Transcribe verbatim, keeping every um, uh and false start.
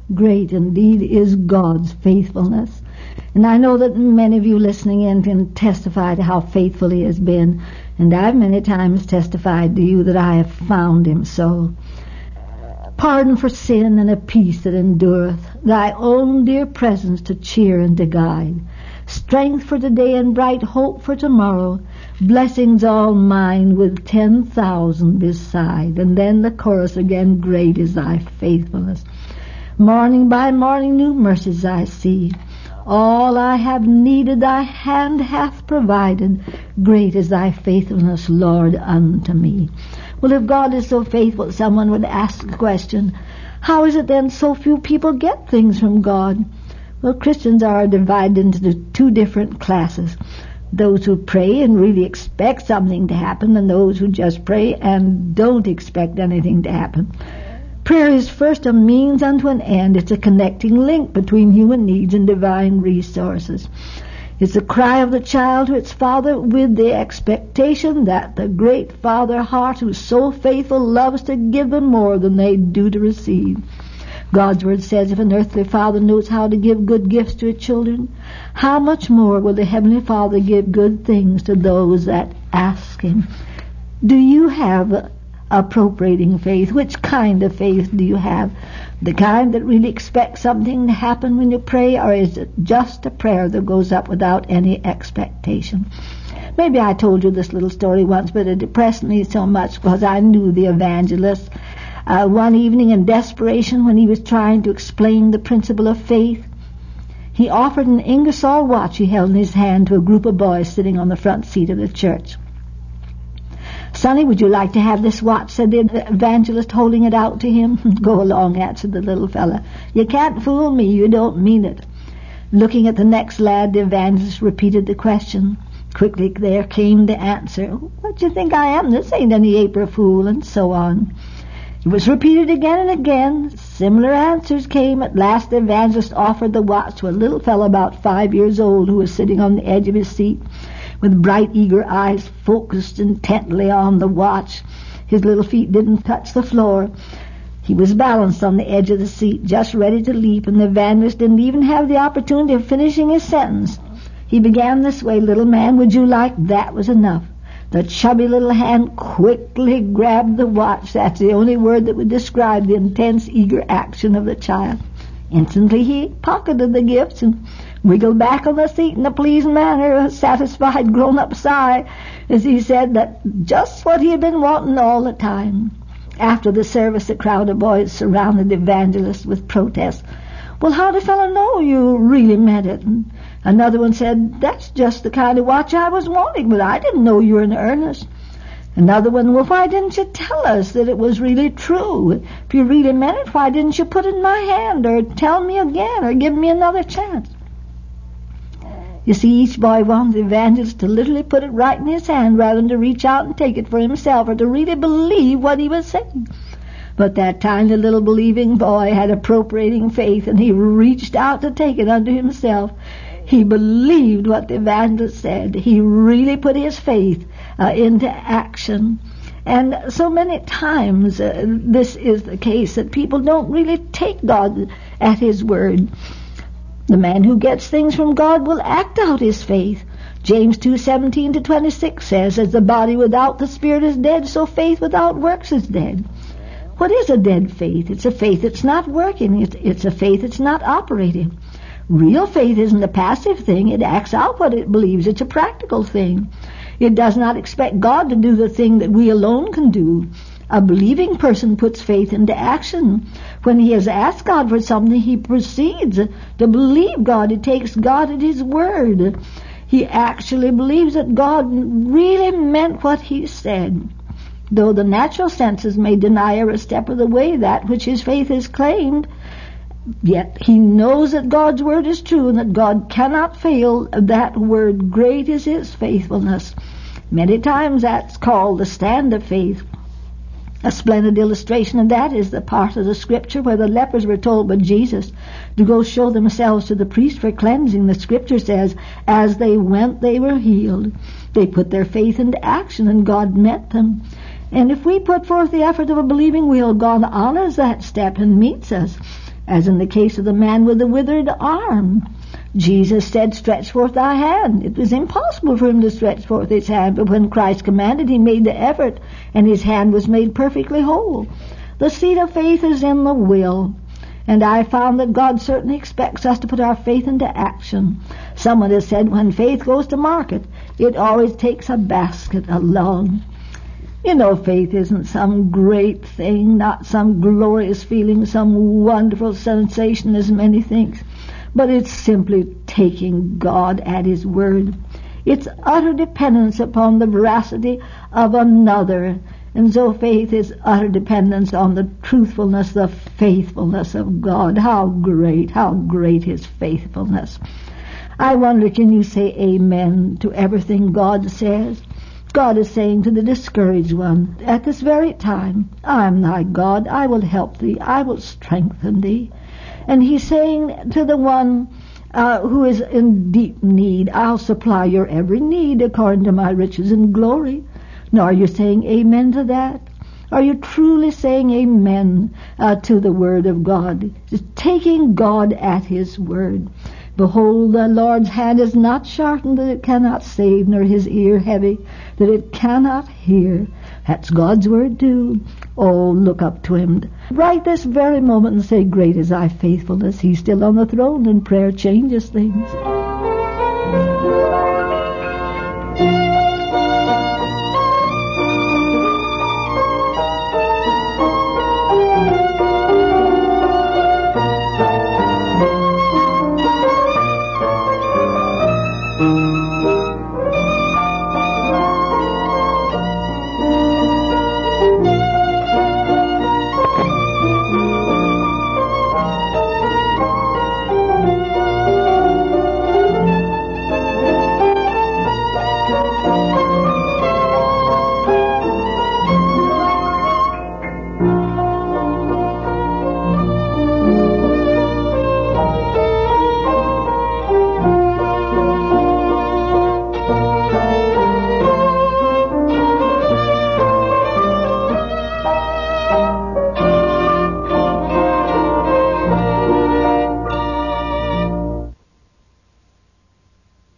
Great indeed is God's faithfulness. And I know that many of you listening in can testify to how faithful he has been. And I've many times testified to you that I have found him so. Pardon for sin and a peace that endureth, thy own dear presence to cheer and to guide, strength for today and bright hope for tomorrow, blessings all mine with ten thousand beside. And then the chorus again, great is thy faithfulness. Morning by morning new mercies I see. All I have needed thy hand hath provided. Great is thy faithfulness, Lord, unto me. Well, if God is so faithful, someone would ask the question, how is it then so few people get things from God? Well, Christians are divided into two different classes. Those who pray and really expect something to happen, and those who just pray and don't expect anything to happen. Prayer is first a means unto an end. It's a connecting link between human needs and divine resources. It's the cry of the child to its father with the expectation that the great Father heart, who's so faithful, loves to give them more than they do to receive. God's word says, if an earthly father knows how to give good gifts to his children, how much more will the heavenly Father give good things to those that ask him? Do you have appropriating faith? Which kind of faith do you have? The kind that really expects something to happen when you pray, or is it just a prayer that goes up without any expectation? Maybe I told you this little story once, but it depressed me so much because I knew the evangelist. Uh, one evening in desperation, when he was trying to explain the principle of faith, he offered an Ingersoll watch he held in his hand to a group of boys sitting on the front seat of the church. Sonny, would you like to have this watch? Said the evangelist, holding it out to him. Go along, answered the little fella. You can't fool me. You don't mean it. Looking at the next lad, the evangelist repeated the question. Quickly there came the answer. What do you think I am? This ain't any April fool, and so on. It was repeated again and again. Similar answers came. At last the evangelist offered the watch to a little fellow about five years old who was sitting on the edge of his seat, with bright, eager eyes focused intently on the watch. His little feet didn't touch the floor. He was balanced on the edge of the seat, just ready to leap, and the evangelist didn't even have the opportunity of finishing his sentence. He began this way, little man, would you like? That was enough. The chubby little hand quickly grabbed the watch. That's the only word that would describe the intense, eager action of the child. Instantly he pocketed the gifts and wiggled back on the seat in a pleased manner, a satisfied grown-up sigh, as he said that just what he had been wanting all the time. After the service, a crowd of boys surrounded the evangelist with protests. Well, how did the fellow know you really meant it? And another one said, that's just the kind of watch I was wanting, but I didn't know you were in earnest. Another one, well, why didn't you tell us that it was really true? If you really meant it, why didn't you put it in my hand, or tell me again, or give me another chance? You see, each boy wanted the evangelist to literally put it right in his hand rather than to reach out and take it for himself or to really believe what he was saying. But that tiny little believing boy had appropriating faith, and he reached out to take it unto himself. He believed what the evangelist said. He really put his faith uh, into action. And so many times uh, this is the case, that people don't really take God at his word. The man who gets things from God will act out his faith. James two seventeen to twenty-six says, as the body without the spirit is dead, so faith without works is dead. What is a dead faith? It's a faith that's not working. It's, it's a faith that's not operating. Real faith isn't a passive thing. It acts out what it believes. It's a practical thing. It does not expect God to do the thing that we alone can do. A believing person puts faith into action. When he has asked God for something, he proceeds to believe God. He takes God at his word. He actually believes that God really meant what he said. Though the natural senses may deny every step of the way that which his faith has claimed, yet he knows that God's word is true and that God cannot fail that word. Great is his faithfulness. Many times that's called the stand of faith. A splendid illustration of that is the part of the scripture where the lepers were told by Jesus to go show themselves to the priest for cleansing. The scripture says, as they went, they were healed. They put their faith into action, and God met them. And if we put forth the effort of a believing will, God honors that step and meets us. as in the case of the man with the withered arm. Jesus said, stretch forth thy hand. It was impossible for him to stretch forth his hand, but when Christ commanded, he made the effort, and his hand was made perfectly whole. The seed of faith is in the will, and I found that God certainly expects us to put our faith into action. Someone has said, when faith goes to market, it always takes a basket along. You know, faith isn't some great thing, not some glorious feeling, some wonderful sensation as many think, but it's simply taking God at his word. It's utter dependence upon the veracity of another. And so faith is utter dependence on the truthfulness, the faithfulness of God. How great, how great his faithfulness. I wonder, can you say amen to everything God says? God is saying to the discouraged one at this very time, I am thy God, I will help thee, I will strengthen thee. And he's saying to the one uh, who is in deep need, I'll supply your every need according to my riches and glory. Now, are you saying amen to that? Are you truly saying amen uh, to the word of God? Just taking God at his word. Behold, the Lord's hand is not sharpened that it cannot save, nor his ear heavy that it cannot hear. That's God's word too. Oh, look up to him right this very moment and say, great is thy faithfulness. He's still on the throne, and prayer changes things.